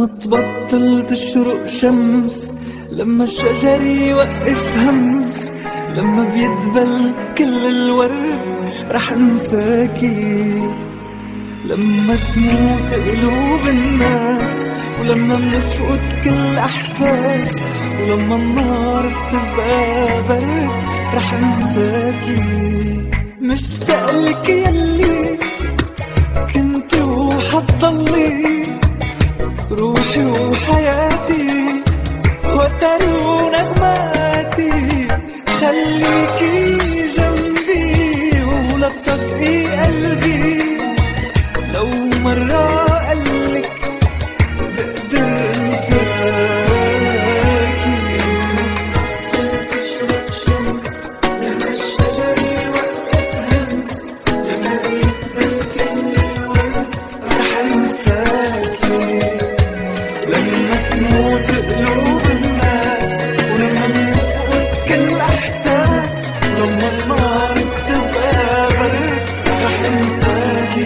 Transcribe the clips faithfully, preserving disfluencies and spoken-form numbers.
لما تبطل تشرق شمس، لما الشجر يوقف همس، لما بيدبل كل الورد رح انساكي، لما تموت قلوب الناس، ولما منفقد كل احساس، ولما النار بتبقى برد رح انساكي. مشتاقلك يلي كنت وحتضلي روحي وحياتي وتري ونغماتي، خليكي جنبي ولا تصدقي قلبي لو مرة قلك بقدر انساكي. تشرق شمس لما الشجر يوقف همس، لما يقبل كل الورد رح انساكي، لما تموت قلوب الناس، ولما بنفقد كل احساس، ولما النار بتبقى برد رح انساكي.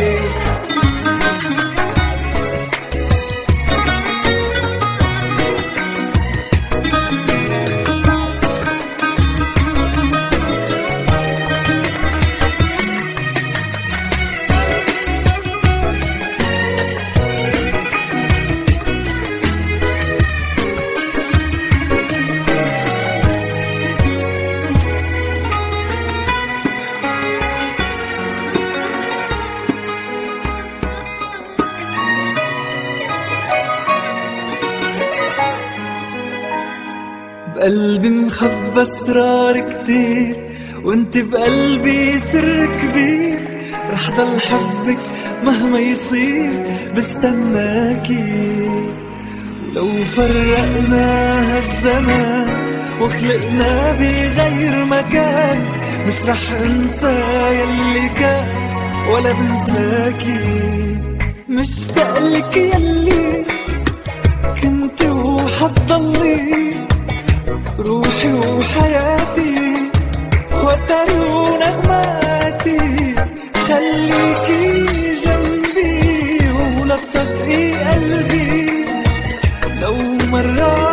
بقلبي مخبى اسرار كتير، وانت بقلبي سر كبير، رح ضل حبك مهما يصير بستناكي. ولو فرقنا هالزمان وخلقنا بغير مكان، مش رح انسى يلي كان ولا بنساكي. مشتاقلك يلي كنت وحتضلي روحي وحياتي وتري ونغماتي، خليكي جنبي ولا تصدقي قلبي لو مرة